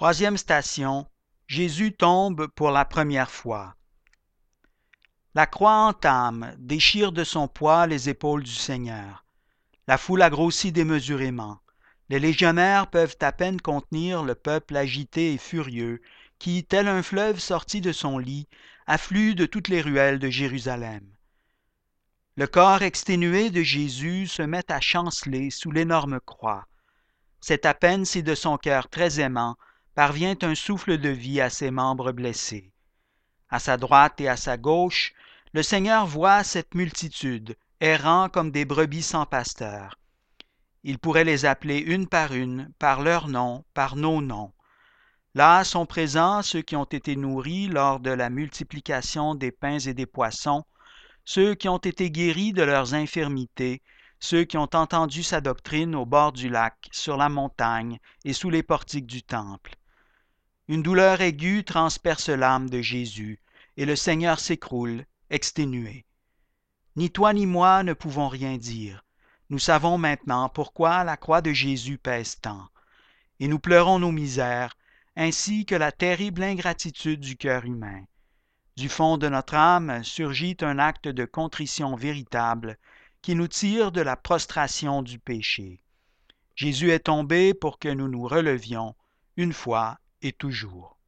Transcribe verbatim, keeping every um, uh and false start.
Troisième station, Jésus tombe pour la première fois. La croix entame, déchire de son poids les épaules du Seigneur. La foule a grossi démesurément. Les légionnaires peuvent à peine contenir le peuple agité et furieux qui, tel un fleuve sorti de son lit, afflue de toutes les ruelles de Jérusalem. Le corps exténué de Jésus se met à chanceler sous l'énorme croix. C'est à peine si de son cœur très aimant parvient un souffle de vie à ses membres blessés. À sa droite et à sa gauche, le Seigneur voit cette multitude, errant comme des brebis sans pasteur. Il pourrait les appeler une par une, par leur nom, par nos noms. Là sont présents ceux qui ont été nourris lors de la multiplication des pains et des poissons, ceux qui ont été guéris de leurs infirmités, ceux qui ont entendu sa doctrine au bord du lac, sur la montagne et sous les portiques du temple. Une douleur aiguë transperce l'âme de Jésus, et le Seigneur s'écroule, exténué. Ni toi ni moi ne pouvons rien dire. Nous savons maintenant pourquoi la croix de Jésus pèse tant. Et nous pleurons nos misères, ainsi que la terrible ingratitude du cœur humain. Du fond de notre âme surgit un acte de contrition véritable qui nous tire de la prostration du péché. Jésus est tombé pour que nous nous relevions, une fois et toujours.